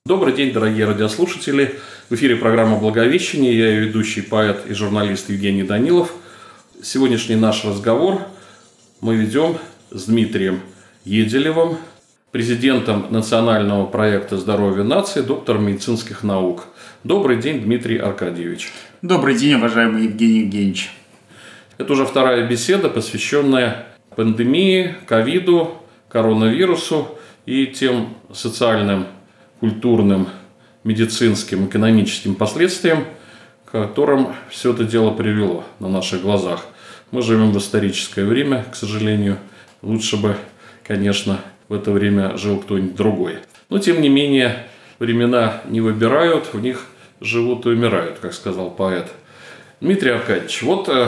Добрый день, дорогие радиослушатели. В эфире программа «Благовещение». Я ее ведущий, поэт и журналист Евгений Данилов. Сегодняшний наш разговор мы ведем с Дмитрием Еделевым, президентом национального проекта «Здоровье нации», доктором медицинских наук. Добрый день, Дмитрий Аркадьевич. Добрый день, уважаемый Евгений Евгеньевич. Это уже вторая беседа, посвященная пандемии, ковиду, коронавирусу и тем социальным, культурным, медицинским, экономическим последствиям, к которым все это дело привело на наших глазах. Мы живем в историческое время, к сожалению. Лучше бы, конечно, в это время жил кто-нибудь другой. Но, тем не менее, времена не выбирают, в них живут и умирают, как сказал поэт. Дмитрий Аркадьевич,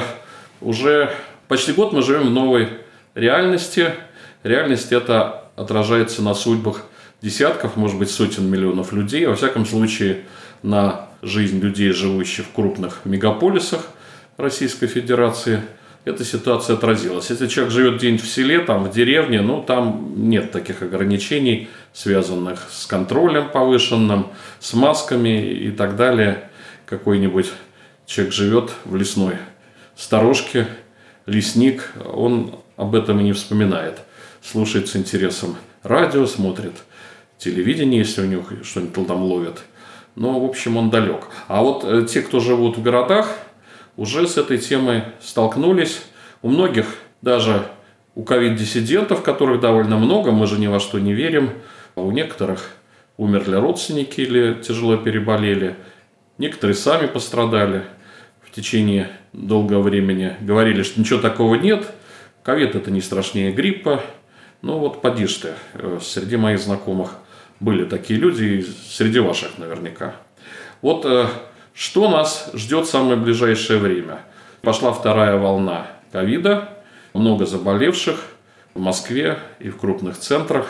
уже почти год мы живем в новой реальности. Реальность эта отражается на судьбах десятков, может быть, сотен миллионов людей. Во всяком случае, на жизнь людей, живущих в крупных мегаполисах Российской Федерации, эта ситуация отразилась. Если человек живет где-нибудь в селе, там, в деревне, там нет таких ограничений, связанных с контролем повышенным, с масками и так далее. Какой-нибудь человек живет в лесной сторожке, лесник, он об этом и не вспоминает. Слушает с интересом радио, смотрит телевидение, если у него что-нибудь там ловят. Но, в общем, он далек. А вот те, кто живут в городах, уже с этой темой столкнулись. У многих, даже у ковид-диссидентов, которых довольно много, мы же ни во что не верим, у некоторых умерли родственники или тяжело переболели, некоторые сами пострадали в течение долгого времени. Говорили, что ничего такого нет, ковид это не страшнее гриппа. Поди ж ты, среди моих знакомых были такие люди, и среди ваших наверняка. Что нас ждет в самое ближайшее время? Пошла вторая волна ковида, много заболевших в Москве и в крупных центрах.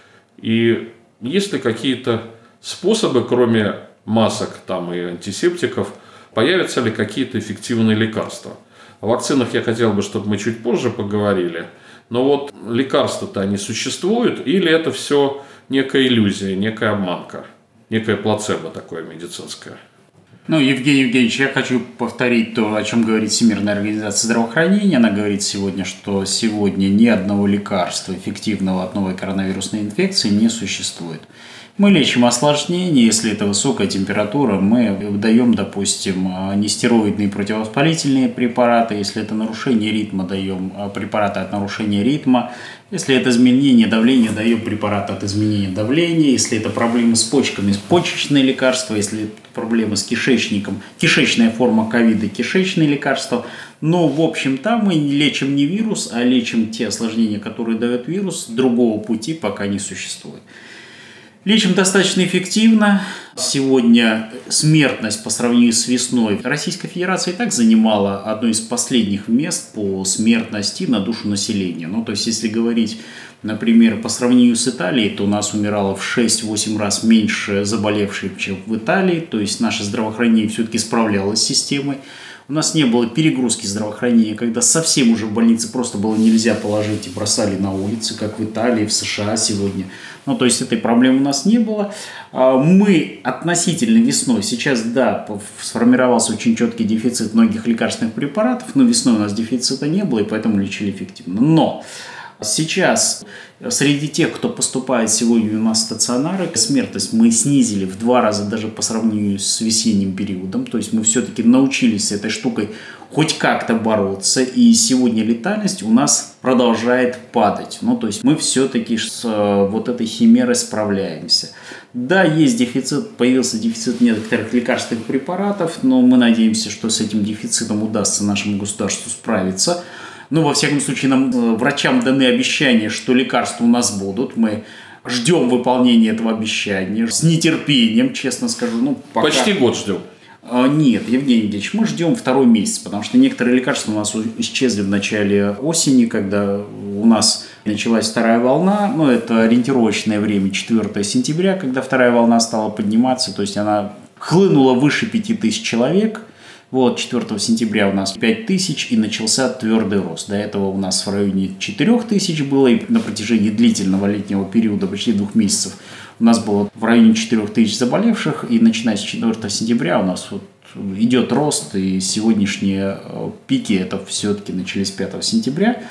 И есть ли какие-то способы, кроме масок и антисептиков, появятся ли какие-то эффективные лекарства? О вакцинах я хотел бы, чтобы мы чуть позже поговорили. Но лекарства-то они существуют, или это все некая иллюзия, некая обманка, некое плацебо такое медицинское? Евгений Евгеньевич, я хочу повторить то, о чем говорит Всемирная организация здравоохранения. Она говорит сегодня, что сегодня ни одного лекарства эффективного от новой коронавирусной инфекции не существует. Мы лечим осложнения, если это высокая температура, мы даем, допустим, нестероидные противовоспалительные препараты, если это нарушение ритма, даем препараты от нарушения ритма, если это изменение давления, даем препараты от изменения давления, если это проблемы с почками, почечные лекарства, если это проблемы с кишечником, кишечная форма ковида, кишечные лекарства. Но, в общем-то, мы лечим не вирус, а лечим те осложнения, которые дает вирус, другого пути пока не существует. Лечим достаточно эффективно. Сегодня смертность по сравнению с весной. Российская Федерация и так занимала одно из последних мест по смертности на душу населения. То есть, если говорить, например, по сравнению с Италией, то у нас умирало в 6-8 раз меньше заболевших, чем в Италии. То есть, наше здравоохранение все-таки справлялось с системой. У нас не было перегрузки здравоохранения, когда совсем уже в больнице просто было нельзя положить и бросали на улице, как в Италии, в США сегодня. То есть этой проблемы у нас не было. Мы относительно весной, сейчас, сформировался очень четкий дефицит многих лекарственных препаратов, но весной у нас дефицита не было, и поэтому лечили эффективно. Но сейчас среди тех, кто поступает сегодня у нас в стационары, смертность мы снизили в 2 раза даже по сравнению с весенним периодом. То есть мы все-таки научились с этой штукой хоть как-то бороться. И сегодня летальность у нас продолжает падать. То есть мы все-таки с этой химерой справляемся. Да, есть дефицит, появился дефицит некоторых лекарственных препаратов, но мы надеемся, что с этим дефицитом удастся нашему государству справиться. Во всяком случае, нам, врачам, даны обещания, что лекарства у нас будут. Мы ждем выполнения этого обещания с нетерпением, честно скажу. Пока... Почти год ждем. Нет, Евгений Евгеньевич, мы ждем 2-й месяц, потому что некоторые лекарства у нас исчезли в начале осени, когда у нас началась 2-я волна. Это ориентировочное время 4 сентября, когда 2-я волна стала подниматься. То есть она хлынула выше 5000 человек. Вот 4 сентября у нас 5000 и начался твердый рост. До этого у нас в районе 4000 было, и на протяжении длительного летнего периода, почти 2 месяцев, у нас было в районе 4000 заболевших, и начиная с 4 сентября у нас вот идет рост, и сегодняшние пики это все-таки начались 5 сентября.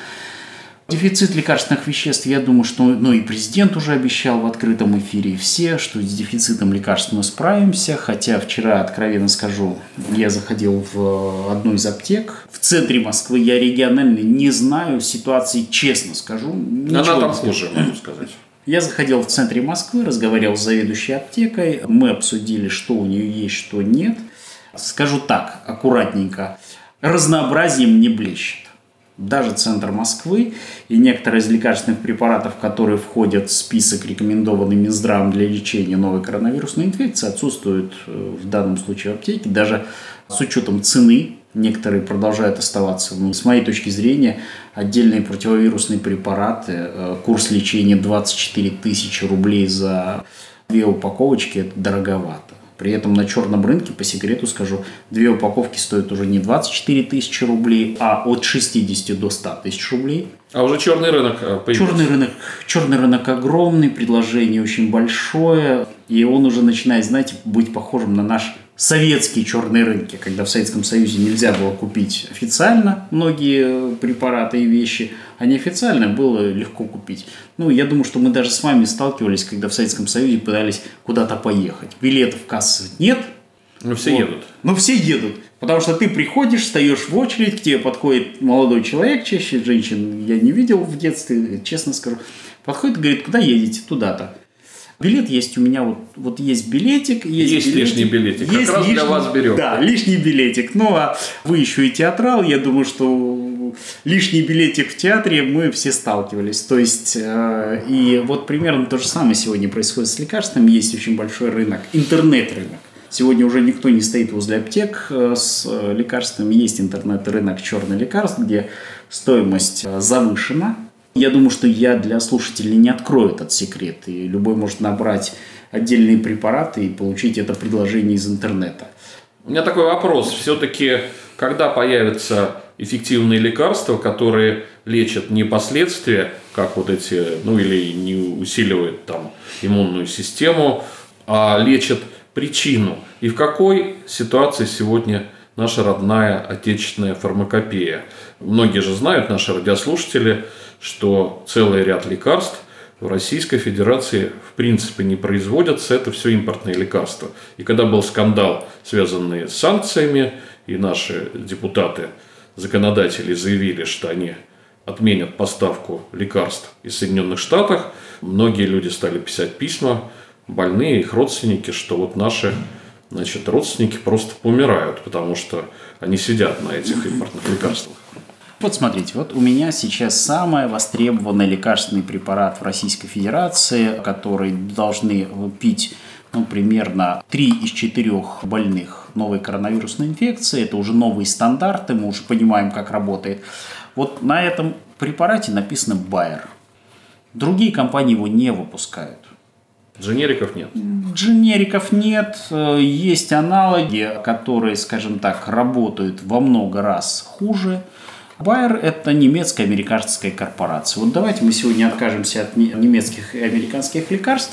Дефицит лекарственных веществ, я думаю, что и президент уже обещал в открытом эфире, и все, что с дефицитом лекарств мы справимся. Хотя вчера, откровенно скажу, я заходил в одну из аптек в центре Москвы, я регионально не знаю ситуации, честно скажу. Она там хуже, могу сказать. Я заходил в центре Москвы, разговаривал с заведующей аптекой, мы обсудили, что у нее есть, что нет. Скажу так, аккуратненько, разнообразием не блещет. Даже центр Москвы и некоторые из лекарственных препаратов, которые входят в список, рекомендованный Минздравом для лечения новой коронавирусной инфекции, отсутствуют в данном случае в аптеке. Даже с учетом цены некоторые продолжают оставаться. С моей точки зрения, отдельные противовирусные препараты, курс лечения 24 тысячи рублей за 2 упаковочки – это дороговато. При этом на черном рынке, по секрету скажу, 2 упаковки стоят уже не 24 тысячи рублей, а от 60 до 100 тысяч рублей. А уже черный рынок появился. Черный рынок огромный, предложение очень большое, и он уже начинает, знаете, быть похожим на наш советские черные рынки, когда в Советском Союзе нельзя было купить официально многие препараты и вещи, а неофициально было легко купить. Я думаю, что мы даже с вами сталкивались, когда в Советском Союзе пытались куда-то поехать. Билетов в кассе нет. Но все едут. Но все едут. Потому что ты приходишь, встаешь в очередь, к тебе подходит молодой человек, чаще женщин я не видел в детстве, честно скажу. Подходит и говорит, куда едете? Туда-то. Билет есть у меня, вот есть билетик. Есть лишний билетик, есть как раз для вас берем. Да, лишний билетик. А вы еще и театрал, я думаю, что лишний билетик в театре мы все сталкивались. То есть, и вот примерно то же самое сегодня происходит с лекарствами. Есть очень большой рынок, интернет-рынок. Сегодня уже никто не стоит возле аптек с лекарствами. Есть интернет-рынок черных лекарств, где стоимость завышена. Я думаю, что я для слушателей не открою этот секрет. И любой может набрать отдельные препараты и получить это предложение из интернета. У меня такой вопрос. Все-таки, когда появятся эффективные лекарства, которые лечат не последствия, как вот эти, или не усиливают там иммунную систему, а лечат причину. И в какой ситуации сегодня наша родная отечественная фармакопея? Многие же знают, наши радиослушатели, что целый ряд лекарств в Российской Федерации в принципе не производятся, это все импортные лекарства. И когда был скандал, связанный с санкциями, и наши депутаты, законодатели заявили, что они отменят поставку лекарств из Соединенных Штатов, многие люди стали писать письма, больные, их родственники, что вот наши родственники просто помирают, потому что они сидят на этих импортных лекарствах. Вот смотрите, вот у меня сейчас самый востребованный лекарственный препарат в Российской Федерации, который должны пить примерно 3 из 4 больных новой коронавирусной инфекцией. Это уже новые стандарты, мы уже понимаем, как работает. Вот на этом препарате написано Bayer. Другие компании его не выпускают. Дженериков нет? Дженериков нет. Есть аналоги, которые, скажем так, работают во много раз хуже. Bayer – это немецко-американская корпорация. Вот давайте мы сегодня откажемся от немецких и американских лекарств,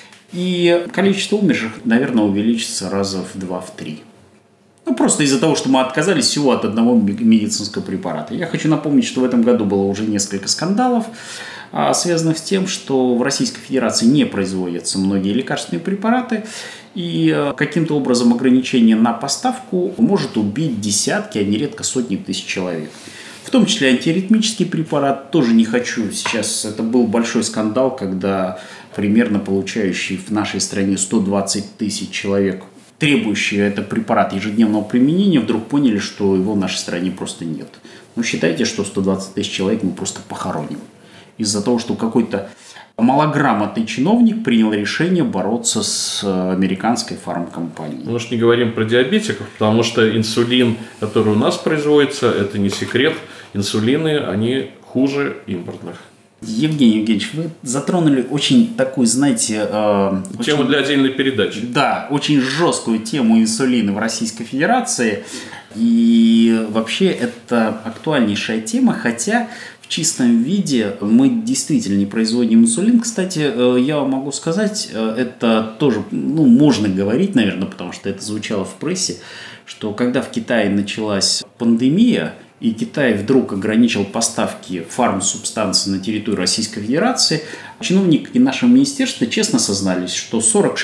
и количество умерших, наверное, увеличится раза в 2-3. Просто из-за того, что мы отказались всего от одного медицинского препарата. Я хочу напомнить, что в этом году было уже несколько скандалов, связанных с тем, что в Российской Федерации не производятся многие лекарственные препараты, и каким-то образом ограничение на поставку может убить десятки, а нередко сотни тысяч человек. В том числе антиаритмический препарат, тоже не хочу сейчас, это был большой скандал, когда примерно получающий в нашей стране 120 тысяч человек, требующие этот препарат ежедневного применения, вдруг поняли, что его в нашей стране просто нет. Считайте, что 120 тысяч человек мы просто похороним. Из-за того, что какой-то малограмотный чиновник принял решение бороться с американской фармкомпанией. Мы же не говорим про диабетиков, потому что инсулин, который у нас производится, это не секрет. Инсулины, они хуже импортных. Евгений Евгеньевич, вы затронули очень такую, знаете... Тему для отдельной передачи. Да, очень жесткую тему инсулина в Российской Федерации. И вообще это актуальнейшая тема, хотя в чистом виде мы действительно не производим инсулин. Кстати, я вам могу сказать, это тоже можно говорить, наверное, потому что это звучало в прессе, что когда в Китае началась пандемия, и Китай вдруг ограничил поставки фармсубстанций на территорию Российской Федерации, чиновники нашего министерства честно сознались, что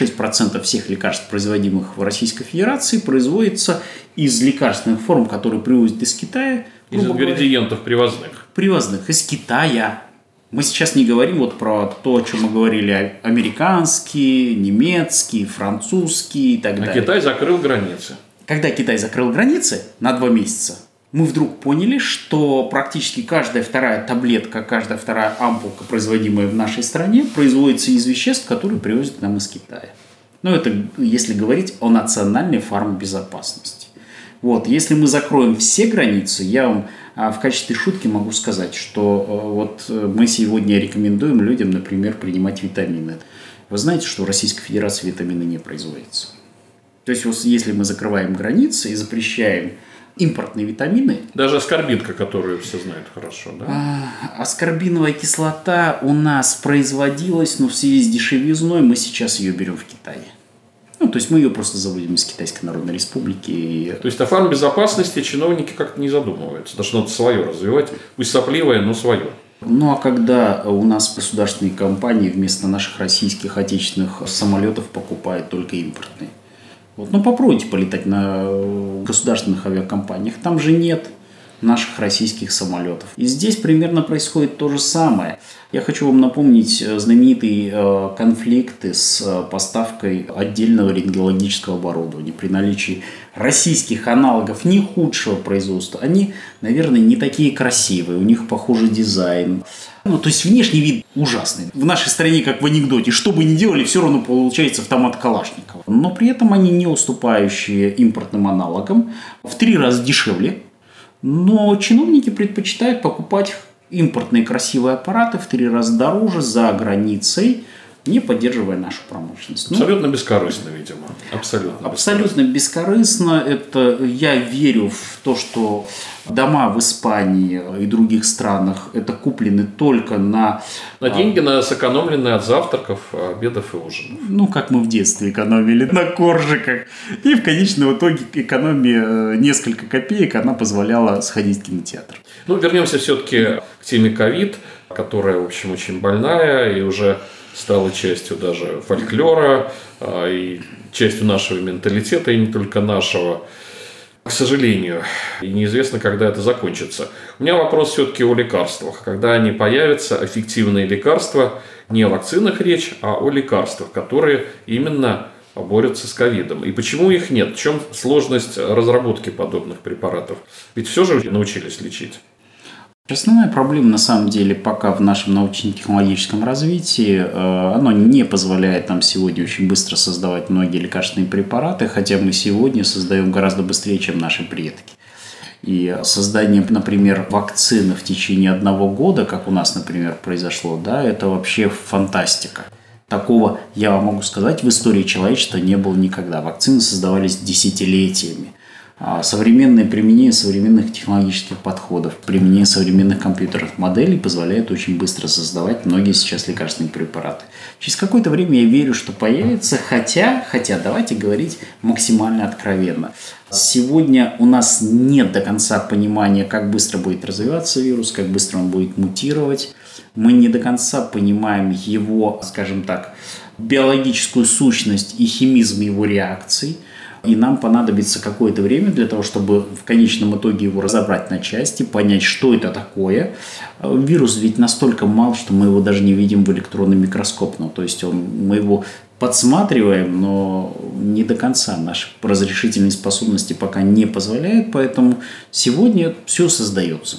46% всех лекарств, производимых в Российской Федерации, производится из лекарственных форм, которые привозят из Китая. Из ингредиентов привозных. Привозных из Китая. Мы сейчас не говорим про то, о чем мы говорили, американские, немецкие, французские и так далее. А Китай закрыл границы. Когда Китай закрыл границы на 2 месяца, мы вдруг поняли, что практически каждая вторая таблетка, каждая вторая ампулка, производимая в нашей стране, производится из веществ, которые привозят к нам из Китая. Это если говорить о национальной фармбезопасности. Если мы закроем все границы, я вам в качестве шутки могу сказать, что мы сегодня рекомендуем людям, например, принимать витамины. Вы знаете, что в Российской Федерации витамины не производятся? То есть, если мы закрываем границы и запрещаем импортные витамины. Даже аскорбинка, которую все знают хорошо, да? Аскорбиновая кислота у нас производилась, но в связи с дешевизной мы сейчас ее берем в Китае. То есть мы ее просто заводим из Китайской Народной Республики. То есть о фармбезопасности чиновники как-то не задумываются. Должно свое развивать, пусть сопливое, но свое. А когда у нас государственные компании вместо наших российских отечественных самолетов покупают только импортные? Попробуйте полетать на государственных авиакомпаниях. Там же нет наших российских самолетов. И здесь примерно происходит то же самое. Я хочу вам напомнить знаменитые конфликты с поставкой отдельного рентгенологического оборудования при наличии российских аналогов не худшего производства. Они, наверное, не такие красивые, у них похожий дизайн. То есть внешний вид ужасный. В нашей стране, как в анекдоте, что бы ни делали, все равно получается автомат Калашникова. Но при этом они не уступающие импортным аналогам, в 3 раза дешевле. Но чиновники предпочитают покупать импортные красивые аппараты в 3 раза дороже за границей, не поддерживая нашу промышленность. Абсолютно бескорыстно, видимо. Абсолютно бескорыстно. Это я верю в то, что дома в Испании и других странах это куплены только на деньги, сэкономленные от завтраков, обедов и ужинов. Как мы в детстве экономили на коржиках. И в конечном итоге экономия несколько копеек, она позволяла сходить в кинотеатр. Вернемся все-таки к теме ковид, которая, в общем, очень больная и уже стала частью даже фольклора и частью нашего менталитета, и не только нашего, к сожалению. И неизвестно, когда это закончится. У меня вопрос все-таки о лекарствах. Когда они появятся, эффективные лекарства, не о вакцинах речь, а о лекарствах, которые именно борются с ковидом. И почему их нет? В чем сложность разработки подобных препаратов? Ведь все же научились лечить. Основная проблема, на самом деле, пока в нашем научно-технологическом развитии, оно не позволяет нам сегодня очень быстро создавать многие лекарственные препараты, хотя мы сегодня создаем гораздо быстрее, чем наши предки. И создание, например, вакцины в течение 1 года, как у нас, например, произошло, это вообще фантастика. Такого, я вам могу сказать, в истории человечества не было никогда. Вакцины создавались десятилетиями. Современное применение современных технологических подходов, применение современных компьютерных моделей позволяет очень быстро создавать многие сейчас лекарственные препараты. Через какое-то время я верю, что появится, хотя давайте говорить максимально откровенно. Сегодня у нас нет до конца понимания, как быстро будет развиваться вирус, как быстро он будет мутировать. Мы не до конца понимаем его, скажем так, биологическую сущность и химизм его реакций. И нам понадобится какое-то время для того, чтобы в конечном итоге его разобрать на части, понять, что это такое. Вирус ведь настолько мал, что мы его даже не видим в электронный микроскоп. То есть мы его подсматриваем, но не до конца. Наши разрешительные способности пока не позволяют, поэтому сегодня все создается.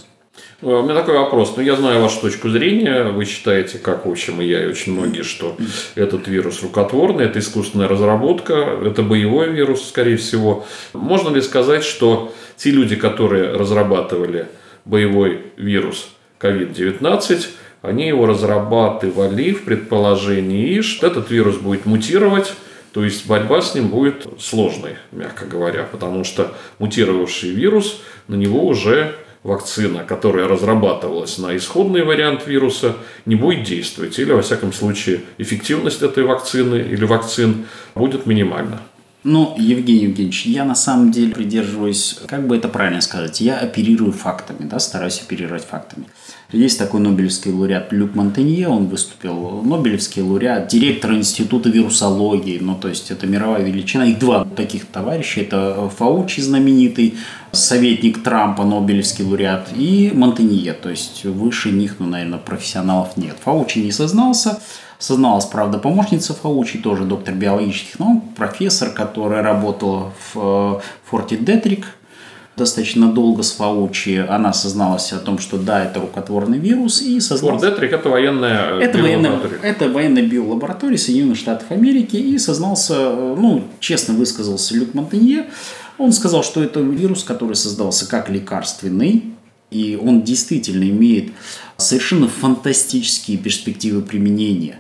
У меня такой вопрос. Я знаю вашу точку зрения. Вы считаете, как, в общем, и я, и очень многие, что этот вирус рукотворный, это искусственная разработка, это боевой вирус, скорее всего. Можно ли сказать, что те люди, которые разрабатывали боевой вирус COVID-19, они его разрабатывали в предположении, что этот вирус будет мутировать, то есть борьба с ним будет сложной, мягко говоря, потому что мутировавший вирус, на него уже вакцина, которая разрабатывалась на исходный вариант вируса, не будет действовать. Или, во всяком случае, эффективность этой вакцины или вакцин будет минимальна. Ну, Евгений Евгеньевич, я на самом деле придерживаюсь, как бы это правильно сказать, я оперирую фактами, стараюсь оперировать фактами. Есть такой нобелевский лауреат Люк Монтанье, он выступил, нобелевский лауреат, директор Института вирусологии, то есть это мировая величина. И два таких товарища, это Фаучи, знаменитый советник Трампа, нобелевский лауреат, и Монтанье, то есть выше них, наверное, профессионалов нет. Фаучи не сознался. Созналась, правда, помощница Фаучи, тоже доктор биологических наук, профессор, которая работала в Форте Детрик достаточно долго с Фаучи. Она созналась о том, что да, это рукотворный вирус. И созналась... Форт Детрик – это военная биолаборатория. Это военная биолаборатория Соединенных Штатов Америки. И сознался, честно высказался Люк Монтанье. Он сказал, что это вирус, который создался как лекарственный. И он действительно имеет совершенно фантастические перспективы применения.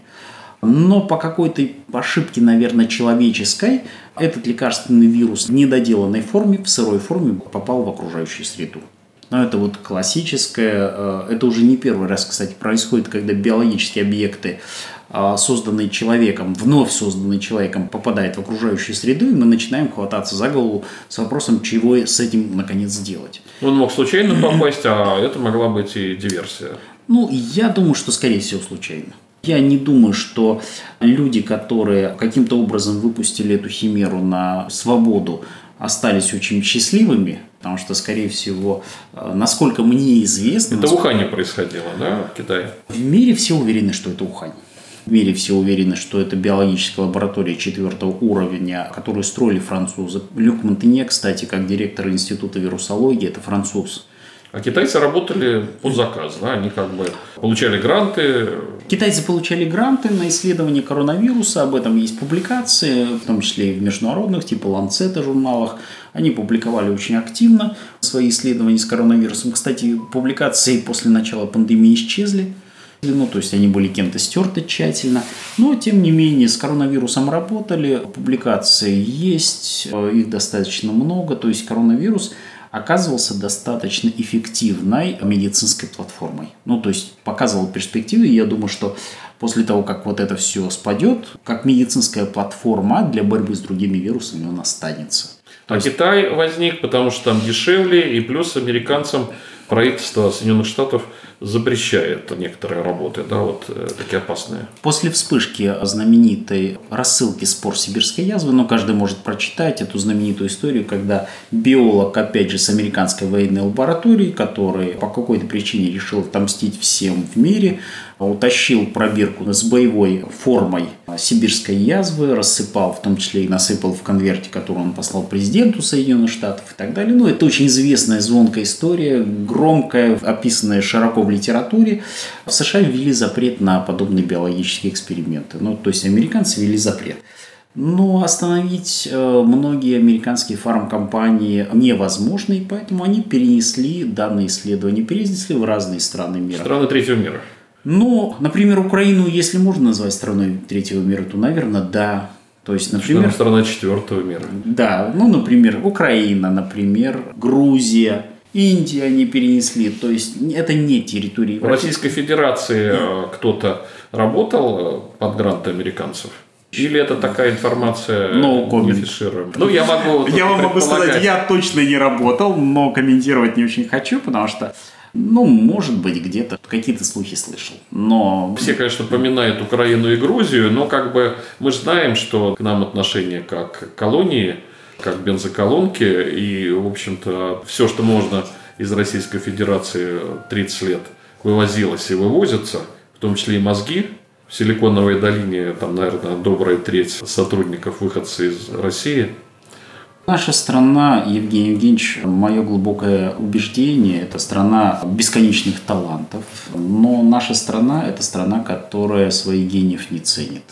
Но по какой-то ошибке, наверное, человеческой, этот лекарственный вирус в недоделанной форме, в сырой форме попал в окружающую среду. Но это вот классическое, это уже не первый раз, кстати, происходит, когда биологические объекты, созданные человеком, вновь созданные человеком, попадают в окружающую среду, и мы начинаем хвататься за голову с вопросом, чего с этим наконец сделать. Он мог случайно попасть, а это могла быть и диверсия. Я думаю, что, скорее всего, случайно. Я не думаю, что люди, которые каким-то образом выпустили эту химеру на свободу, остались очень счастливыми, потому что, скорее всего, насколько мне известно... Это в Ухане происходило, да, в Китае? В мире все уверены, что это Ухань. В мире все уверены, что это биологическая лаборатория 4-го уровня, которую строили французы. Люк Монтанье, кстати, как директор Института вирусологии, это француз. А китайцы работали под заказ, да? Они получали гранты. Китайцы получали гранты на исследование коронавируса, об этом есть публикации, в том числе и в международных, типа Lancet журналах. Они публиковали очень активно свои исследования с коронавирусом. Кстати, публикации после начала пандемии исчезли. То есть они были кем-то стерты тщательно. Но, тем не менее, с коронавирусом работали. Публикации есть, их достаточно много. То есть коронавирус оказывался достаточно эффективной медицинской платформой. То есть показывал перспективы. И я думаю, что после того, как вот это все спадет, как медицинская платформа для борьбы с другими вирусами он останется. Китай возник, потому что там дешевле, и плюс американцам правительство Соединенных Штатов запрещает некоторые работы, такие опасные. После вспышки знаменитой рассылки спор сибирской язвы, каждый может прочитать эту знаменитую историю, когда биолог, опять же, с американской военной лаборатории, который по какой-то причине решил отомстить всем в мире, утащил пробирку с боевой формой сибирской язвы, рассыпал, в том числе и насыпал в конверте, который он послал президенту Соединенных Штатов и так далее. Это очень известная звонкая история, громкая, описанная широко в литературе. В США ввели запрет на подобные биологические эксперименты. То есть американцы ввели запрет. Но остановить многие американские фармкомпании невозможно, и поэтому они перенесли данные исследования, перенесли в разные страны мира. Страны третьего мира. Например, Украину, если можно назвать страной третьего мира, то, наверное, да. То есть, например, страна четвертого мира. Да, например, Украина, например, Грузия, Индия они перенесли. То есть, это не территории. В Российской Федерации кто-то работал под гранты американцев? Или это такая информация не фишируемая? Я вам могу сказать, я точно не работал, но комментировать не очень хочу, потому что может быть, где-то какие-то слухи слышал. Но... Все, конечно, поминают Украину и Грузию, но мы знаем, что к нам отношение как к колонии, как бензоколонки, и, в общем-то, все, что можно из Российской Федерации 30 лет вывозилось и вывозится, в том числе и мозги. В Силиконовой долине, там, наверное, добрая треть сотрудников выходцы из России. Наша страна, Евгений Евгеньевич, мое глубокое убеждение, это страна бесконечных талантов. Но наша страна – это страна, которая своих гениев не ценит.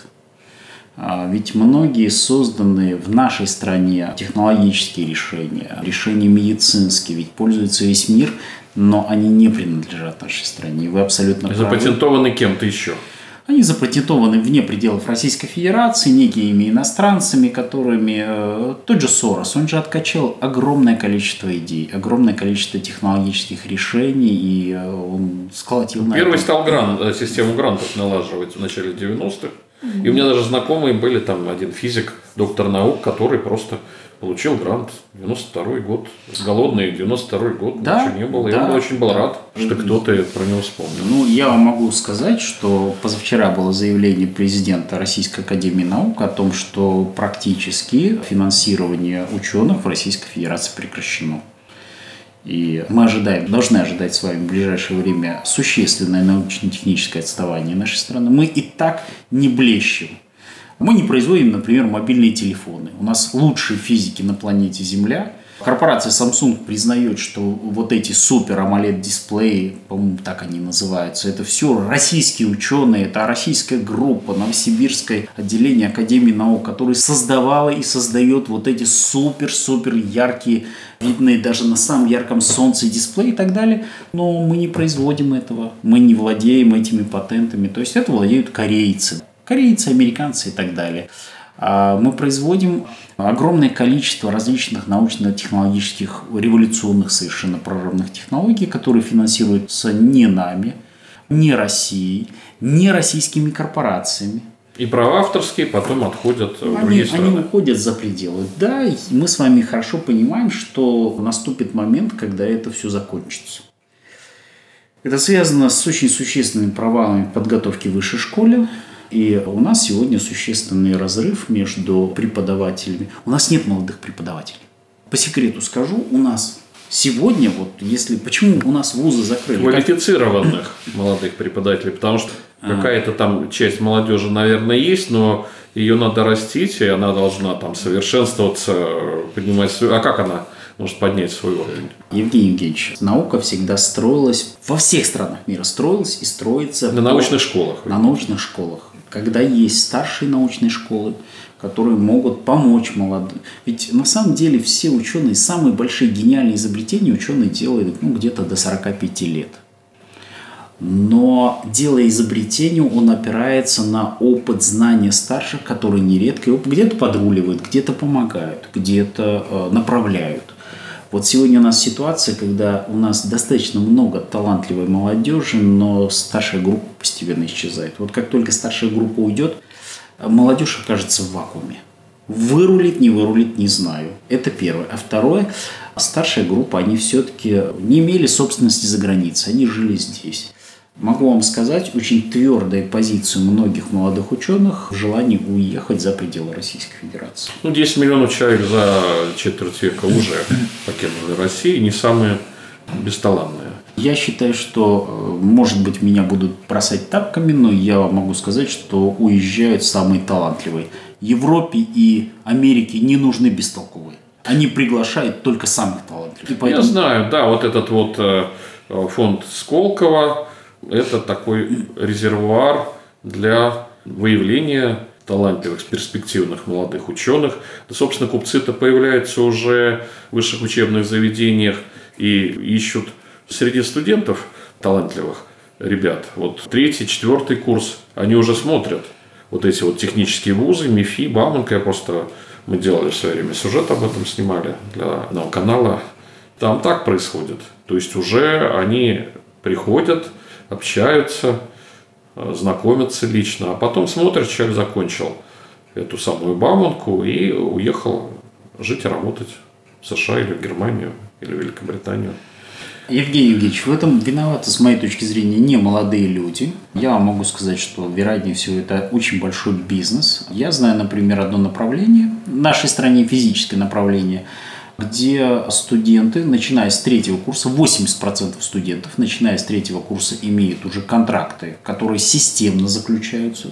Ведь многие созданные в нашей стране технологические решения, решения медицинские, ведь пользуется весь мир, но они не принадлежат нашей стране. Вы абсолютно правы. Запатентованы кем-то еще. Они запатентованы вне пределов Российской Федерации некими иностранцами, которыми тот же Сорос, он же откачал огромное количество идей, огромное количество технологических решений, и он сколотил на Первый стал систему грантов налаживать в начале 90-х. И у меня даже знакомые были, там один физик, доктор наук, который просто получил грант. 92-й год, голодный 92-й год, да, ничего не было. Да, и он очень был рад, что кто-то про него вспомнил. Я вам могу сказать, что позавчера было заявление президента Российской академии наук о том, что практически финансирование ученых в Российской Федерации прекращено. И мы должны ожидать с вами в ближайшее время существенное научно-техническое отставание нашей страны. Мы и так не блещем. Мы не производим, например, мобильные телефоны. У нас лучшие физики на планете Земля. Корпорация Samsung признает, что вот эти супер AMOLED дисплеи, по-моему, так они называются, это все российские ученые, это российская группа, Новосибирское отделение Академии наук, которая создавала и создает вот эти супер-супер яркие, видные даже на самом ярком солнце дисплеи и так далее. Но мы не производим этого, мы не владеем этими патентами. То есть это владеют корейцы, американцы и так далее. Мы производим огромное количество различных научно-технологических, революционных совершенно прорывных технологий, которые финансируются не нами, не Россией, не российскими корпорациями. И права авторские потом отходят в другие страны. Они уходят за пределы. Да, и мы с вами хорошо понимаем, что наступит момент, когда это все закончится. Это связано с очень существенными провалами в подготовке в высшей школе. И у нас сегодня существенный разрыв между преподавателями. У нас нет молодых преподавателей. По секрету скажу, у нас сегодня, почему у нас вузы закрыли? Квалифицированных молодых преподавателей, потому что какая-то там часть молодежи, наверное, есть, но ее надо растить, и она должна там совершенствоваться, поднимать свой... А как она может поднять свой уровень? Евгений Евгеньевич, наука всегда строилась, во всех странах мира строилась и строится... На научных школах. На научных школах. Когда есть старшие научные школы, которые могут помочь молодым. Ведь на самом деле все ученые, самые большие гениальные изобретения ученые делают где-то до 45 лет. Но делая изобретение, он опирается на опыт, знания старших, которые нередко где-то подруливают, где-то помогают, где-то направляют. Вот сегодня у нас ситуация, когда у нас достаточно много талантливой молодежи, но старшая группа постепенно исчезает. Вот как только старшая группа уйдет, молодежь окажется в вакууме. Вырулит, не вырулит, не знаю. Это первое. А второе, старшая группа, они все-таки не имели собственности за границей, они жили здесь. Могу вам сказать, очень твердая позиция многих молодых ученых в желании уехать за пределы Российской Федерации. 10 миллионов человек за четверть века уже покинули Россию, не самые бесталанные. Я считаю, что, может быть, меня будут бросать тапками, но я могу сказать, что уезжают самые талантливые. Европе и Америке не нужны бестолковые. Они приглашают только самых талантливых. Поэтому... Я знаю, да, вот этот вот фонд Сколково. Это такой резервуар для выявления талантливых, перспективных молодых ученых. Да, собственно, купцы-то появляются уже в высших учебных заведениях и ищут среди студентов талантливых ребят. Вот 3-й, 4-й курс, они уже смотрят вот эти вот технические вузы, МИФИ, Бауманка. Мы делали в свое время сюжет об этом, снимали для одного канала. Там так происходит. То есть уже они приходят, общаются, знакомятся лично, а потом смотрят, человек закончил эту самую Бауманку и уехал жить и работать в США или в Германию, или в Великобританию. Евгений Евгеньевич, в этом виноваты, с моей точки зрения, не молодые люди. Я вам могу сказать, что, вероятнее всего, это очень большой бизнес. Я знаю, например, одно направление, в нашей стране физическое направление, где студенты, начиная с 3-го курса, 80% студентов, начиная с 3-го курса, имеют уже контракты, которые системно заключаются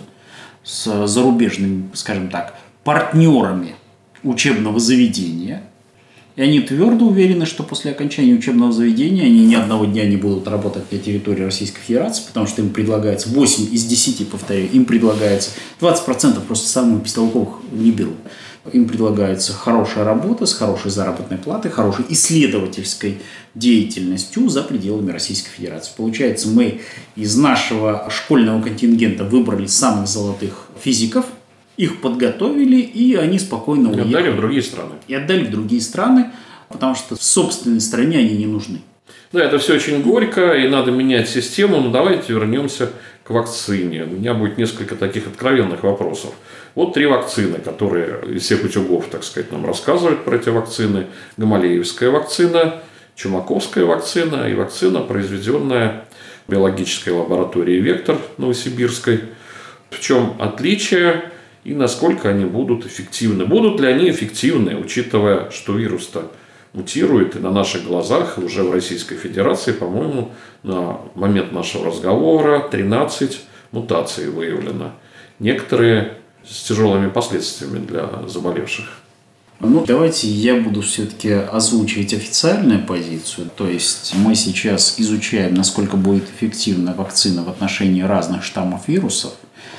с зарубежными, скажем так, партнерами учебного заведения. И они твердо уверены, что после окончания учебного заведения они ни одного дня не будут работать на территории Российской Федерации, потому что им предлагается 8 из 10, повторяю, им предлагается 20%, просто самых бестолковых не берут. Им предлагается хорошая работа с хорошей заработной платой, хорошей исследовательской деятельностью за пределами Российской Федерации. Получается, мы из нашего школьного контингента выбрали самых золотых физиков, их подготовили, и они спокойно уехали. И отдали в другие страны. И отдали в другие страны, потому что в собственной стране они не нужны. Да, это все очень горько, и надо менять систему, но давайте вернемся к вакцине. У меня будет несколько таких откровенных вопросов. Вот 3 вакцины, которые из всех утюгов, так сказать, нам рассказывают про эти вакцины. Гамалеевская вакцина, Чумаковская вакцина и вакцина, произведенная в биологической лаборатории «Вектор» Новосибирской. В чем отличие и насколько они будут эффективны? Будут ли они эффективны, учитывая, что вирус-то мутирует, и на наших глазах уже в Российской Федерации, по-моему, на момент нашего разговора 13 мутаций выявлено. Некоторые с тяжелыми последствиями для заболевших. Давайте я буду все-таки озвучивать официальную позицию. То есть мы сейчас изучаем, насколько будет эффективна вакцина в отношении разных штаммов вирусов.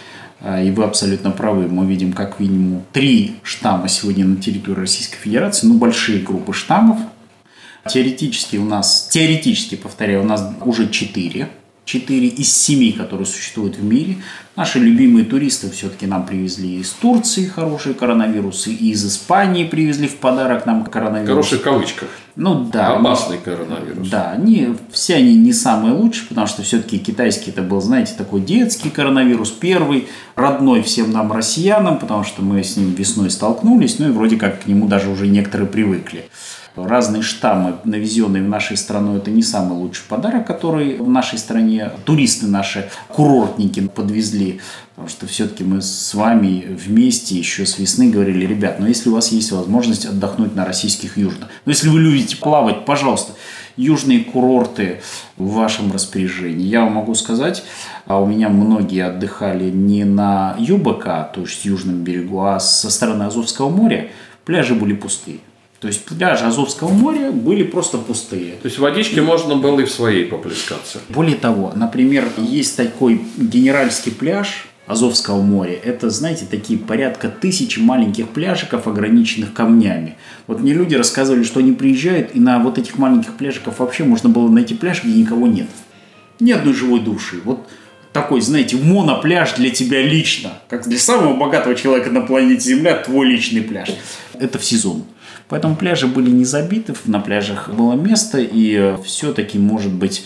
И вы абсолютно правы, мы видим как минимум 3 штамма сегодня на территории Российской Федерации, большие группы штаммов. Теоретически, повторяю, у нас уже 4 из 7, которые существуют в мире. Наши любимые туристы все-таки нам привезли из Турции хорошие коронавирусы, и из Испании привезли в подарок нам коронавирус. Хороший в кавычках. Да. Опасный коронавирус. Да, все они не самые лучшие, потому что все-таки китайский это был, такой детский коронавирус, первый, родной всем нам, россиянам, потому что мы с ним весной столкнулись, и вроде как к нему даже уже некоторые привыкли. Разные штаммы, навезенные в нашу страну, это не самый лучший подарок, который в нашей стране туристы наши, курортники подвезли. Потому что все-таки мы с вами вместе еще с весны говорили: ребят, если у вас есть возможность отдохнуть на российских южных, если вы любите плавать, пожалуйста, южные курорты в вашем распоряжении. Я вам могу сказать, у меня многие отдыхали не на ЮБК, то есть южном берегу, а со стороны Азовского моря. Пляжи были пустые. То есть пляжи Азовского моря были просто пустые. То есть водички можно было и в своей поплескаться. Более того, например, есть такой генеральский пляж Азовского моря. Это, такие порядка 1000 маленьких пляжиков, ограниченных камнями. Мне люди рассказывали, что они приезжают, и на этих маленьких пляжиках вообще можно было найти пляж, где никого нет. Ни одной живой души. Такой, монопляж для тебя лично. Как для самого богатого человека на планете Земля, твой личный пляж. Это в сезон. Поэтому пляжи были не забиты, на пляжах было место, и все-таки, может быть,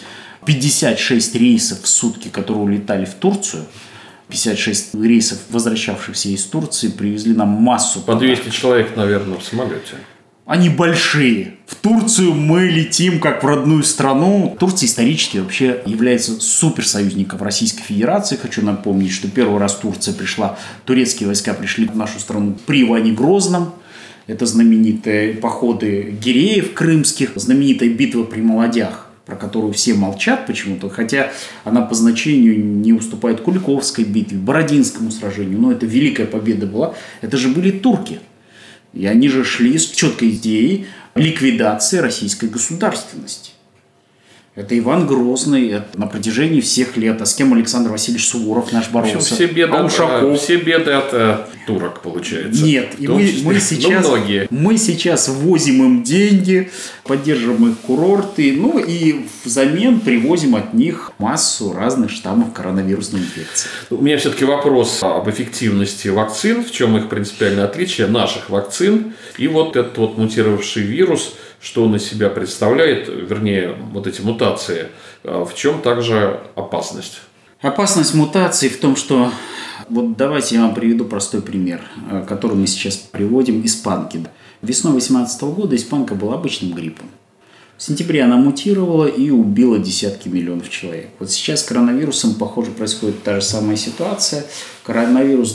56 рейсов в сутки, которые улетали в Турцию, 56 рейсов, возвращавшихся из Турции, привезли нам массу. По 200 человек, наверное, в самолете. Они большие. В Турцию мы летим как в родную страну. Турция исторически вообще является суперсоюзником Российской Федерации. Хочу напомнить, что первый раз турецкие войска пришли в нашу страну при Иване Грозном. Это знаменитые походы гиреев крымских, знаменитая битва при Молодях, про которую все молчат почему-то, хотя она по значению не уступает Куликовской битве, Бородинскому сражению. Но это великая победа была. Это же были турки. И они же шли с четкой идеей ликвидации российской государственности. Это Иван Грозный, это на протяжении всех лет. А с кем Александр Васильевич Суворов наш боролся? Все беды от турок, получается. Нет, и мы сейчас возим им деньги, поддерживаем их курорты, и взамен привозим от них массу разных штаммов коронавирусной инфекции. У меня все-таки вопрос об эффективности вакцин, в чем их принципиальное отличие наших вакцин и этот мутировавший вирус, что он из себя представляет, вернее, эти мутации, в чем также опасность? Опасность мутаций в том, что... давайте я вам приведу простой пример, который мы сейчас приводим. Испанки. Весной 2018 года испанка была обычным гриппом. В сентябре она мутировала и убила десятки миллионов человек. Сейчас с коронавирусом, похоже, происходит та же самая ситуация. Коронавирус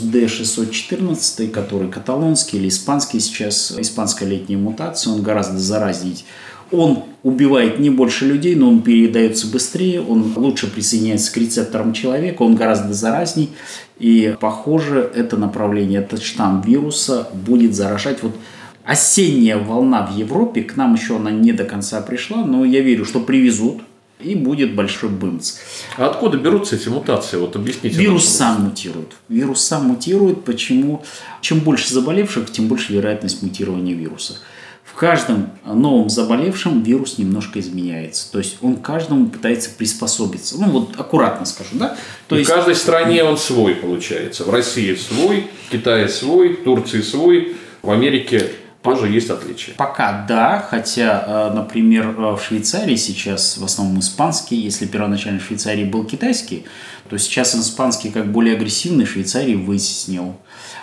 D614, который каталонский или испанский сейчас, испанская летняя мутация, он гораздо заразнее. Он убивает не больше людей, но он передается быстрее, он лучше присоединяется к рецепторам человека, он гораздо заразней. И, похоже, это направление, этот штамм вируса будет заражать. Осенняя волна в Европе, к нам еще она не до конца пришла, но я верю, что привезут. и будет большой бымц. А откуда берутся эти мутации? Вот объясните. Вирус сам мутирует. Вирус сам мутирует. Почему? Чем больше заболевших, тем больше вероятность мутирования вируса. В каждом новом заболевшем вирус немножко изменяется. То есть он каждому пытается приспособиться. Ну вот аккуратно скажу, да? В каждой стране он свой получается. В России свой, в Китае свой, в Турции свой, в Америке тоже есть отличия. Пока да, хотя, например, в Швейцарии сейчас в основном испанский, если первоначально в Швейцарии был китайский, то сейчас испанский как более агрессивный Швейцарии вытеснил.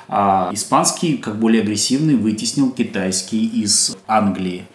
А испанский как более агрессивный вытеснил китайский из Англии.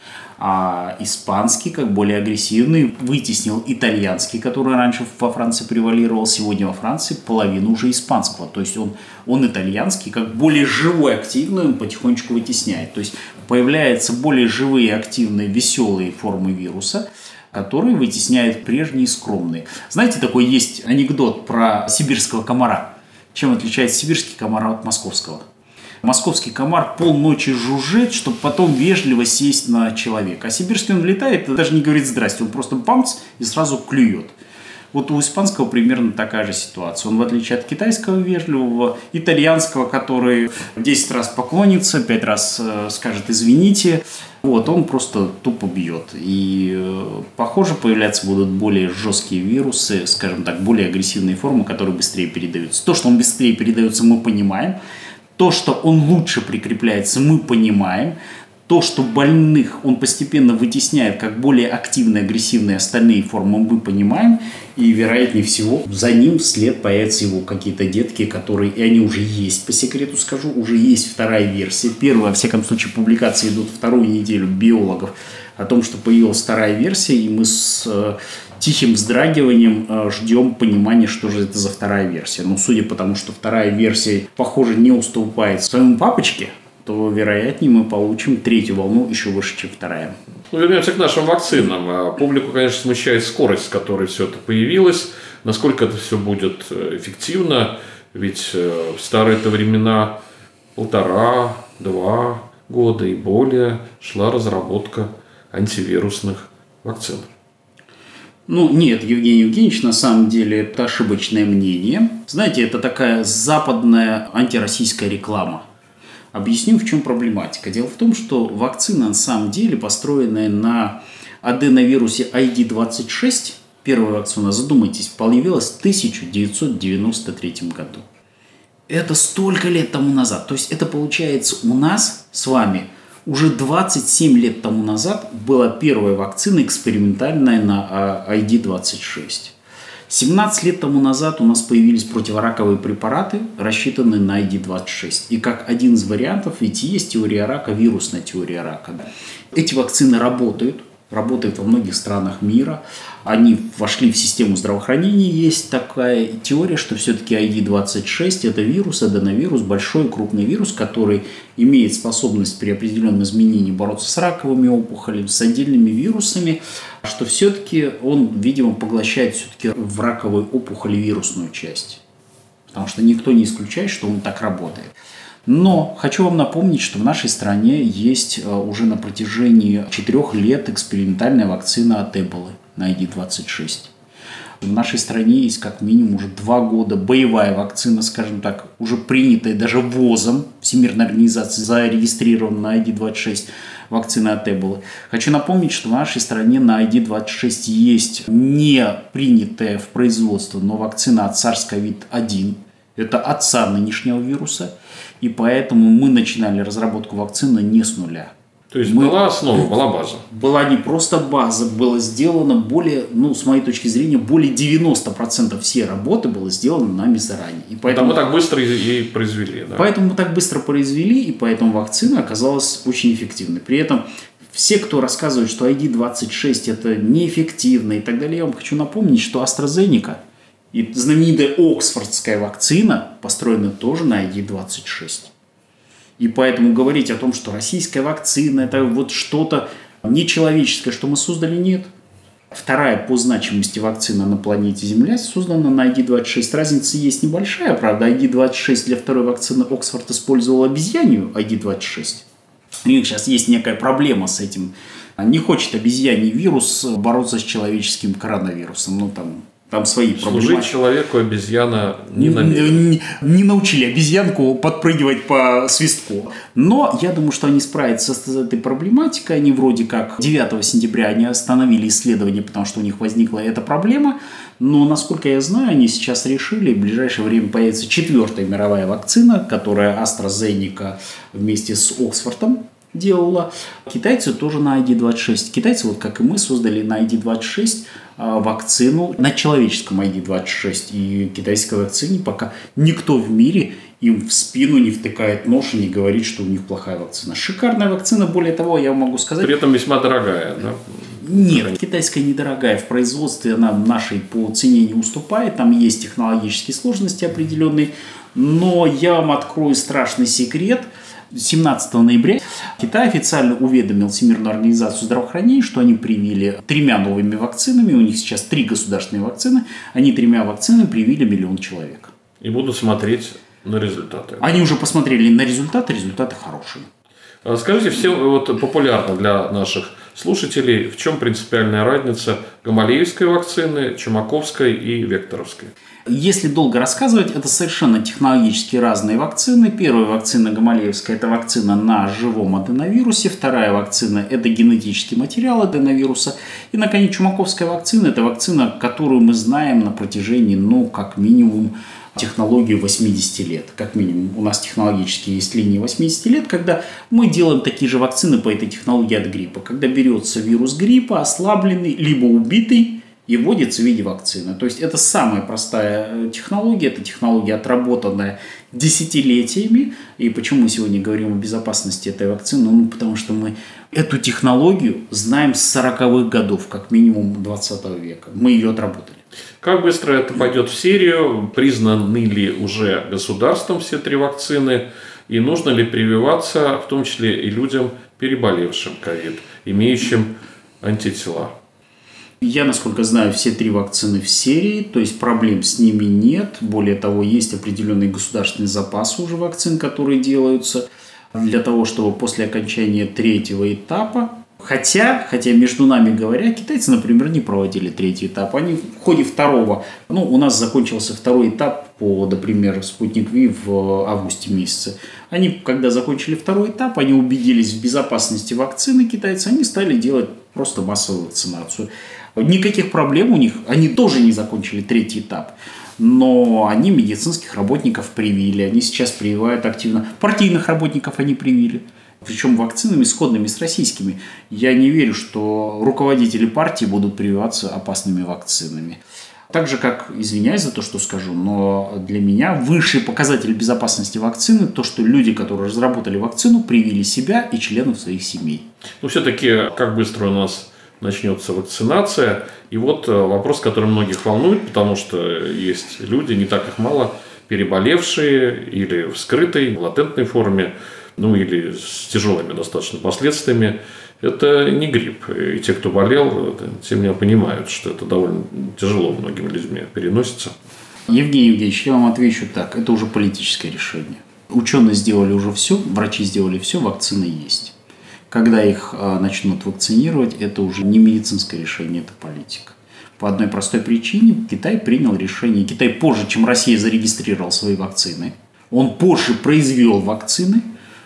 А испанский как более агрессивный вытеснил итальянский, который раньше во Франции превалировал. Сегодня во Франции половина уже испанского. То есть он итальянский как более живой, активный, он потихонечку вытесняет. То есть появляются более живые, активные, веселые формы вируса, которые вытесняют прежние скромные. Знаете, такой есть анекдот про сибирского комара. Чем отличается сибирский комар от московского? Московский комар полночи жужжит, чтобы потом вежливо сесть на человека. А сибирский он летает и даже не говорит «здрасте», он просто бамц и сразу клюет. Вот у испанского примерно такая же ситуация. Он, в отличие от китайского вежливого, итальянского, который 10 раз поклонится, 5 раз скажет «извините», вот, он просто тупо бьет. И, похоже, появляться будут более жесткие вирусы, скажем так, более агрессивные формы, которые быстрее передаются. То, что он быстрее передается, мы понимаем. То, что он лучше прикрепляется, мы понимаем. То, что больных он постепенно вытесняет как более активные, агрессивные остальные формы, мы понимаем. И, вероятнее всего, за ним вслед появятся его какие-то детки, которые, и они уже есть, по секрету скажу, уже есть вторая версия. Первая, во всяком случае, публикации идут вторую неделю биологов о том, что появилась вторая версия, и мы с тихим вздрагиванием ждем понимания, что же это за вторая версия. Но судя по тому, что вторая версия, похоже, не уступает своему папочке, то, вероятнее, мы получим третью волну еще выше, чем вторая. Вернемся к нашим вакцинам. Публику, конечно, смущает скорость, с которой все это появилось. Насколько это все будет эффективно. Ведь в старые-то времена 1,5-2 года и более шла разработка антивирусных вакцин. Нет, Евгений Евгеньевич, на самом деле это ошибочное мнение. Знаете, это такая западная антироссийская реклама. Объясню, в чем проблематика. Дело в том, что вакцина на самом деле, построенная на аденовирусе ID26, первая вакцина, задумайтесь, появилась в 1993 году. Это столько лет тому назад. То есть это получается у нас с вами уже 27 лет тому назад была первая вакцина экспериментальная на ID26. 17 лет тому назад у нас появились противораковые препараты, рассчитанные на ID26. И как один из вариантов, ведь есть теория рака, вирусная теория рака. Да. Эти вакцины работают во многих странах мира. Они вошли в систему здравоохранения. Есть такая теория, что все-таки ID26 – это вирус, аденовирус, большой крупный вирус, который имеет способность при определенном изменении бороться с раковыми опухолями, с отдельными вирусами, что все-таки он, видимо, поглощает все-таки в раковой опухоли вирусную часть. Потому что никто не исключает, что он так работает. Но хочу вам напомнить, что в нашей стране есть уже на протяжении 4 лет экспериментальная вакцина от Эболы на ID26. В нашей стране есть как минимум уже 2 года боевая вакцина, скажем так, уже принятая даже ВОЗом, Всемирной организацией, зарегистрирована на ID26 вакцина от Эболы. Хочу напомнить, что в нашей стране на ID26 есть не принятая в производство, но вакцина от SARS-CoV-1. Это отца нынешнего вируса. И поэтому мы начинали разработку вакцины не с нуля. То есть была основа, была база? Была не просто база, было сделано более, с моей точки зрения, более 90% всей работы было сделано нами заранее. И поэтому мы так быстро и произвели. Да? Поэтому мы так быстро произвели, и поэтому вакцина оказалась очень эффективной. При этом все, кто рассказывает, что ID26 это неэффективно и так далее, я вам хочу напомнить, что AstraZeneca и знаменитая Оксфордская вакцина построена тоже на ID26. И поэтому говорить о том, что российская вакцина это вот что-то нечеловеческое, что мы создали, нет. Вторая по значимости вакцина на планете Земля создана на ID26. Разница есть небольшая, правда. ID26 для второй вакцины Оксфорд использовал обезьянью ID26. У них сейчас есть некая проблема с этим Не хочет обезьяний вирус бороться с человеческим коронавирусом. Там свои проблемы. Служить человеку обезьяна не намерена. Не научили обезьянку подпрыгивать по свистку. Но я думаю, что они справятся с этой проблематикой. Они вроде как 9 сентября они остановили исследование, потому что у них возникла эта проблема. Но, насколько я знаю, они сейчас решили, в ближайшее время появится 4-я мировая вакцина, которая AstraZeneca вместе с Оксфордом делала. Китайцы тоже на ID26. Китайцы, как и мы, создали на ID26 вакцину на человеческом ID26. И китайской вакцине пока никто в мире им в спину не втыкает нож и не говорит, что у них плохая вакцина. Шикарная вакцина, более того, я могу сказать... При этом весьма дорогая, да? Нет, китайская недорогая. В производстве она нашей по цене не уступает. Там есть технологические сложности определенные. Но я вам открою страшный секрет. 17 ноября Китай официально уведомил Всемирную организацию здравоохранения, что они привили 3 новыми вакцинами. У них сейчас 3 государственные вакцины. Они 3 вакцинами привили 1 миллион человек. И будут смотреть на результаты. Они уже посмотрели на результаты. Результаты хорошие. Скажите, всем популярно для наших слушателей, в чем принципиальная разница гамалеевской вакцины, чумаковской и векторовской? Если долго рассказывать, это совершенно технологически разные вакцины. Первая вакцина гамалеевская – это вакцина на живом аденовирусе. Вторая вакцина – это генетический материал аденовируса. И, наконец, чумаковская вакцина – это вакцина, которую мы знаем на протяжении, как минимум, технологию 80 лет. Как минимум, у нас технологически есть линии 80 лет, когда мы делаем такие же вакцины по этой технологии от гриппа. Когда берется вирус гриппа, ослабленный, либо убитый, и вводится в виде вакцины. То есть это самая простая технология, это технология, отработанная десятилетиями. И почему мы сегодня говорим о безопасности этой вакцины? Потому что мы эту технологию знаем с 40-х годов, как минимум 20 века. Мы ее отработали. Как быстро это пойдет в серию? Признаны ли уже государством все 3 вакцины? И нужно ли прививаться, в том числе и людям, переболевшим ковид, имеющим антитела? Я, насколько знаю, все 3 вакцины в серии, то есть проблем с ними нет. Более того, есть определенные государственные запасы уже вакцин, которые делаются для того, чтобы после окончания 3-го этапа, хотя, между нами говоря, китайцы, например, не проводили 3-й этап. Они в ходе 2-го, у нас закончился 2-й этап по, например, Спутник Ви в августе месяце. Они, когда закончили 2-й этап, они убедились в безопасности вакцины китайцы, они стали делать просто массовую вакцинацию. Никаких проблем у них, они тоже не закончили 3-й этап, но они медицинских работников привили, они сейчас прививают активно, партийных работников они привили, причем вакцинами сходными с российскими. Я не верю, что руководители партии будут прививаться опасными вакцинами. Так же, как, извиняюсь за то, что скажу, но для меня высший показатель безопасности вакцины то, что люди, которые разработали вакцину, привили себя и членов своих семей. Все-таки, как быстро у нас начнется вакцинация. И вопрос, который многих волнует, потому что есть люди, не так их мало, переболевшие или в скрытой, латентной форме, или с тяжелыми достаточно последствиями. Это не грипп. И те, кто болел, тем не понимают, что это довольно тяжело многими людьми переносится. Евгений Евгеньевич, я вам отвечу так. Это уже политическое решение. Ученые сделали уже все, врачи сделали все, вакцины есть. Когда их начнут вакцинировать, это уже не медицинское решение, это политика. По одной простой причине Китай принял решение. Китай позже, чем Россия, зарегистрировал свои вакцины. Он позже произвел вакцины,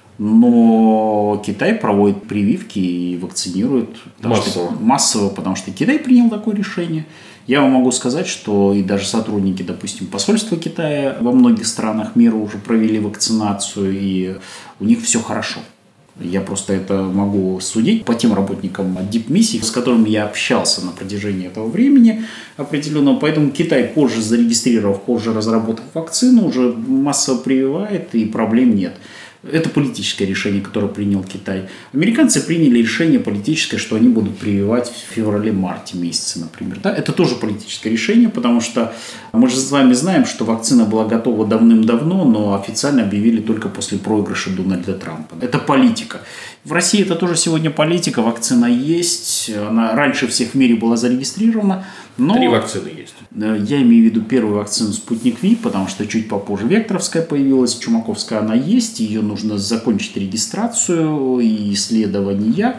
но Китай проводит прививки и вакцинирует массово, потому что Китай принял такое решение. Я вам могу сказать, что и даже сотрудники, допустим, посольства Китая во многих странах мира уже провели вакцинацию, и у них все хорошо. Я просто это могу судить по тем работникам дипмиссий, с которыми я общался на протяжении этого времени определенного. Поэтому Китай позже зарегистрировав, позже разработав вакцину, уже массово прививает, и проблем нет. Это политическое решение, которое принял Китай. Американцы приняли решение политическое, что они будут прививать в феврале-марте месяце, например. Да? Это тоже политическое решение, потому что мы же с вами знаем, что вакцина была готова давным-давно, но официально объявили только после проигрыша Дональда Трампа. Это политика. В России это тоже сегодня политика. Вакцина есть. Она раньше всех в мире была зарегистрирована. Но 3 вакцины есть. Я имею в виду первую вакцину «Спутник Ви», потому что чуть попозже векторовская появилась, чумаковская она есть, ее нужно закончить регистрацию и исследования.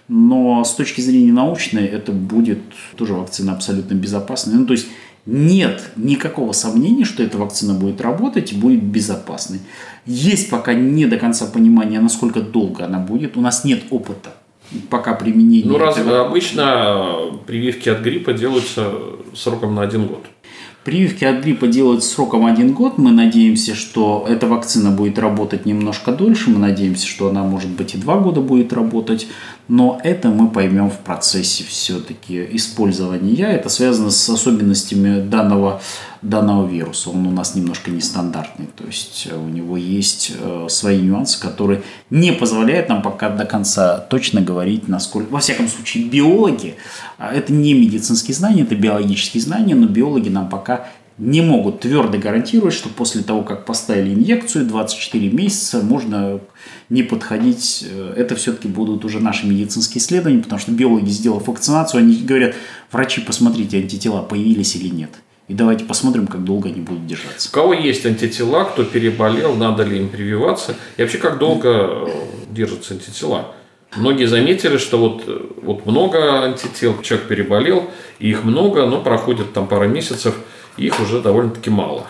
но с точки зрения научной это будет тоже вакцина абсолютно безопасной. Ну, то есть нет никакого сомнения, что эта вакцина будет работать и будет безопасной. Есть пока не до конца понимания, насколько долго она будет. У нас нет опыта пока применения. Ну, обычно прививки от гриппа делаются сроком на 1 год. Прививки от гриппа делают сроком 1 год. Мы надеемся, что эта вакцина будет работать немножко дольше. Мы надеемся, что она, может быть, и 2 года будет работать. Но это мы поймем в процессе все-таки использования. Это связано с особенностями данного вируса. Он у нас немножко нестандартный. То есть у него есть свои нюансы, которые не позволяют нам пока до конца точно говорить, насколько... Во всяком случае, биологи, это не медицинские знания, это биологические знания, но биологи нам пока не могут твердо гарантировать, что после того, как поставили инъекцию, 24 месяца можно не подходить. Это все-таки будут уже наши медицинские исследования, потому что биологи, сделав вакцинацию, они говорят: врачи, посмотрите, антитела появились или нет. И давайте посмотрим, как долго они будут держаться. У кого есть антитела, кто переболел, надо ли им прививаться? И вообще, как долго держатся антитела? Многие заметили, что вот много антител, человек переболел, и их много, но проходит там пара месяцев, и их уже довольно-таки мало.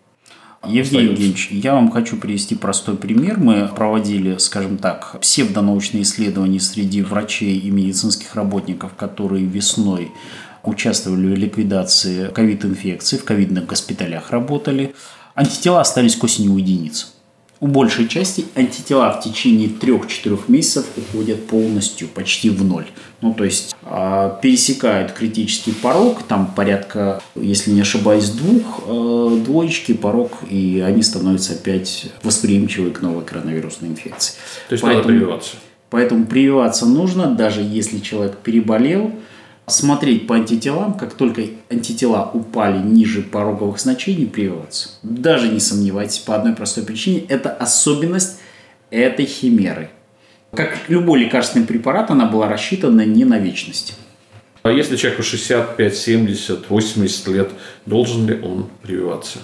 Евгений Евгеньевич, я вам хочу привести простой пример. Мы проводили, скажем так, псевдонаучные исследования среди врачей и медицинских работников, которые весной участвовали в ликвидации ковид-инфекции, в ковидных госпиталях работали. Антитела остались к осени у единиц. У большей части антитела в течение 3-4 месяцев уходят полностью, почти в ноль. Ну, то есть пересекают критический порог, там порядка, если не ошибаюсь, 2, двоечки порог, и они становятся опять восприимчивы к новой коронавирусной инфекции. То есть надо прививаться. Поэтому прививаться нужно, даже если человек переболел. Смотреть по антителам, как только антитела упали ниже пороговых значений, прививаться. Даже не сомневайтесь, по одной простой причине, это особенность этой химеры. Как любой лекарственный препарат, она была рассчитана не на вечность. А если человеку 65, 70, 80 лет, должен ли он прививаться?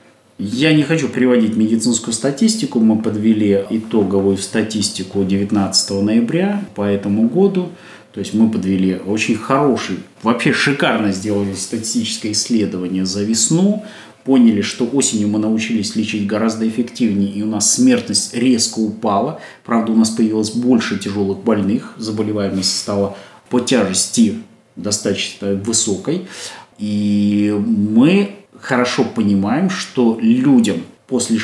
Я не хочу приводить медицинскую статистику. Мы подвели итоговую статистику 19 ноября по этому году. То есть мы подвели очень хороший, вообще шикарно сделали статистическое исследование за весну. Поняли, что осенью мы научились лечить гораздо эффективнее, и у нас смертность резко упала. Правда, у нас появилось больше тяжелых больных, заболеваемость стала по тяжести достаточно высокой. И мы хорошо понимаем, что людям после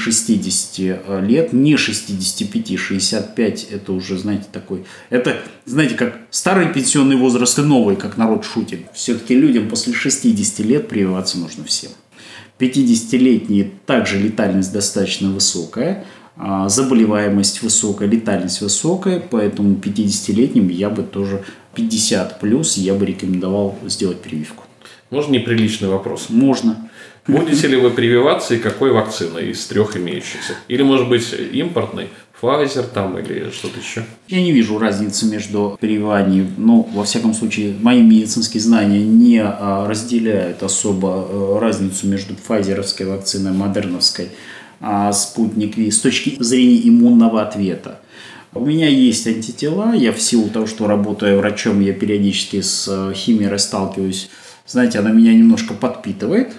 60 лет, не 65, 65, это уже, знаете, такой... Это, знаете, как старый пенсионный возраст и новый, как народ шутит. Все-таки людям после 60 лет прививаться нужно всем. 50-летние также летальность достаточно высокая, заболеваемость высокая, летальность высокая, поэтому 50-летним я бы тоже 50+, я бы рекомендовал сделать прививку. Можно неприличный вопрос? Можно. Будете ли вы прививаться и какой вакциной из 3 имеющихся? Или, может быть, импортной? Pfizer там или что-то еще? Я не вижу разницы между прививанием. Но, во всяком случае, мои медицинские знания не разделяют особо разницу между пфайзеровской вакциной, модерновской, Спутник Ви с точки зрения иммунного ответа. У меня есть антитела. Я в силу того, что работаю врачом, я периодически с химерой сталкиваюсь. Знаете, она меня немножко подпитывает.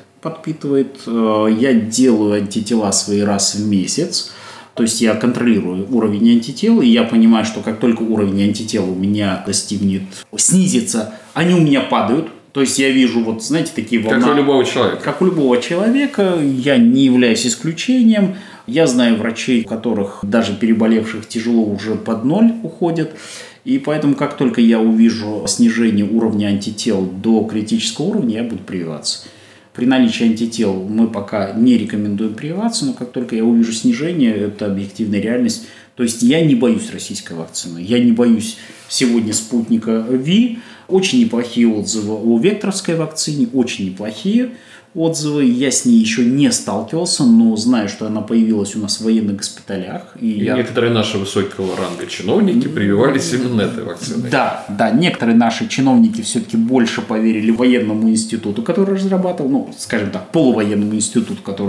Я делаю антитела свои раз в месяц. То есть я контролирую уровень антител, и я понимаю, что как только уровень антител у меня снизится, они у меня падают. То есть я вижу, вот знаете, такие волны. Как у любого человека. Как у любого человека. Я не являюсь исключением. Я знаю врачей, у которых даже переболевших тяжело уже под 0 уходят. И поэтому, как только я увижу снижение уровня антител до критического уровня, я буду прививаться. При наличии антител мы пока не рекомендуем прививаться, но как только я увижу снижение, это объективная реальность. То есть я не боюсь российской вакцины. Я не боюсь сегодня спутника Ви. Очень неплохие отзывы о векторской вакцине, очень неплохие отзывы. Я с ней еще не сталкивался, но знаю, что она появилась у нас в военных госпиталях. И некоторые наши высокого ранга чиновники прививались именно этой вакциной. Да, некоторые наши чиновники все-таки больше поверили военному институту, который разрабатывал, скажем так, полувоенному институту, который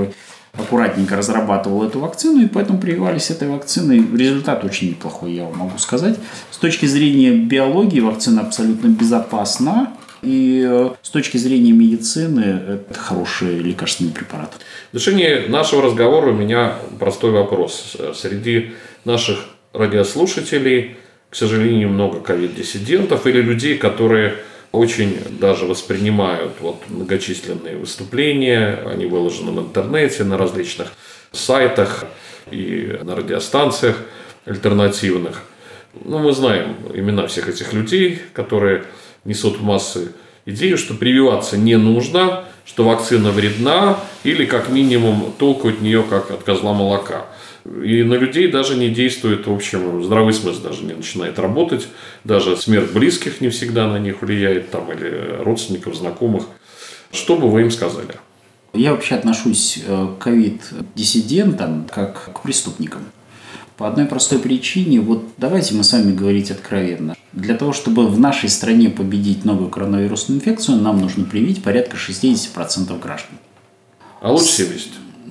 аккуратненько разрабатывал эту вакцину, и поэтому прививались этой вакциной. Результат очень неплохой, я вам могу сказать. С точки зрения биологии вакцина абсолютно безопасна, и с точки зрения медицины это хороший лекарственный препарат. В завершении нашего разговора у меня простой вопрос. Среди наших радиослушателей, к сожалению, много ковид-диссидентов или людей, которые очень даже воспринимают многочисленные выступления, они выложены в интернете, на различных сайтах и на радиостанциях альтернативных. Мы знаем имена всех этих людей, которые несут в массы идею, что прививаться не нужно, что вакцина вредна или как минимум толку от нее как от козла молока. И на людей даже не действует, в общем, здравый смысл даже не начинает работать. Даже смерть близких не всегда на них влияет, или родственников, знакомых. Что бы вы им сказали? Я вообще отношусь к ковид-диссидентам как к преступникам. По одной простой причине, давайте мы с вами говорить откровенно. Для того, чтобы в нашей стране победить новую коронавирусную инфекцию, нам нужно привить порядка 60% граждан. А лучше 70%.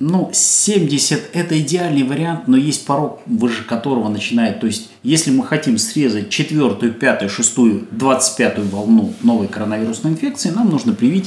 70 – это идеальный вариант, но есть порог, выше которого начинает. То есть, если мы хотим срезать 4-ю, 5-ю, 6-ю, 25-ю волну новой коронавирусной инфекции, нам нужно привить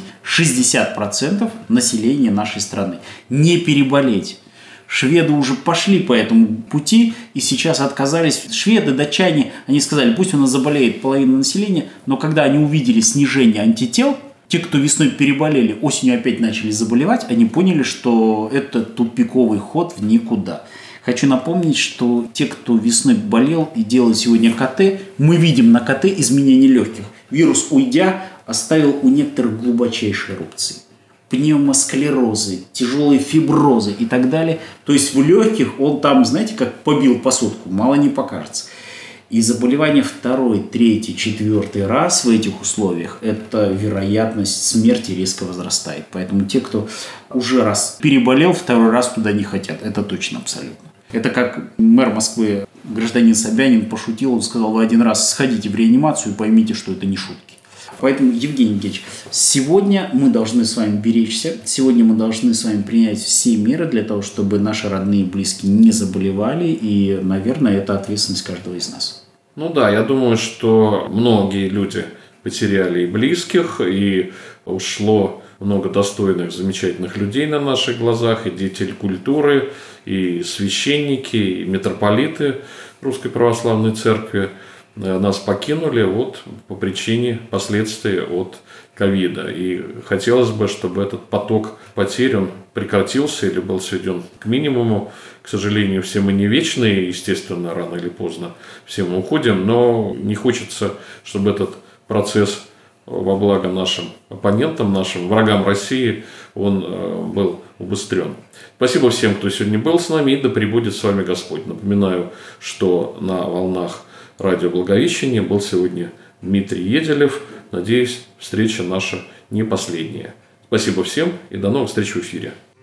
60% населения нашей страны. Не переболеть. Шведы уже пошли по этому пути и сейчас отказались. Шведы, датчане, они сказали, пусть у нас заболеет половина населения, но когда они увидели снижение антител, те, кто весной переболели, осенью опять начали заболевать, они поняли, что это тупиковый ход в никуда. Хочу напомнить, что те, кто весной болел и делает сегодня КТ, мы видим на КТ изменение легких. Вирус, уйдя, оставил у некоторых глубочайшие рубцы. Пневмосклерозы, тяжелые фиброзы и так далее. То есть в легких он там, знаете, как побил посудку, мало не покажется. И заболевание 2-й, 3-й, 4-й раз в этих условиях, эта вероятность смерти резко возрастает. Поэтому те, кто уже раз переболел, 2-й раз туда не хотят. Это точно абсолютно. Это как мэр Москвы, гражданин Собянин, пошутил, он сказал, вы один раз сходите в реанимацию и поймите, что это не шутки. Поэтому, Евгений Евгеньевич, сегодня мы должны с вами беречься, сегодня мы должны с вами принять все меры для того, чтобы наши родные и близкие не заболевали, и, наверное, это ответственность каждого из нас. Я думаю, что многие люди потеряли и близких, и ушло много достойных, замечательных людей на наших глазах, и деятели культуры, и священники, и митрополиты Русской Православной Церкви нас покинули по причине последствий от ковида. И хотелось бы, чтобы этот поток потерь он прекратился или был сведен к минимуму. К сожалению, все мы не вечные, естественно, рано или поздно все мы уходим, но не хочется, чтобы этот процесс во благо нашим оппонентам, нашим врагам России, он был убыстрен. Спасибо всем, кто сегодня был с нами, и да пребудет с вами Господь. Напоминаю, что на волнах радио Благовещение был сегодня Дмитрий Еделев. Надеюсь, встреча наша не последняя. Спасибо всем и до новых встреч в эфире.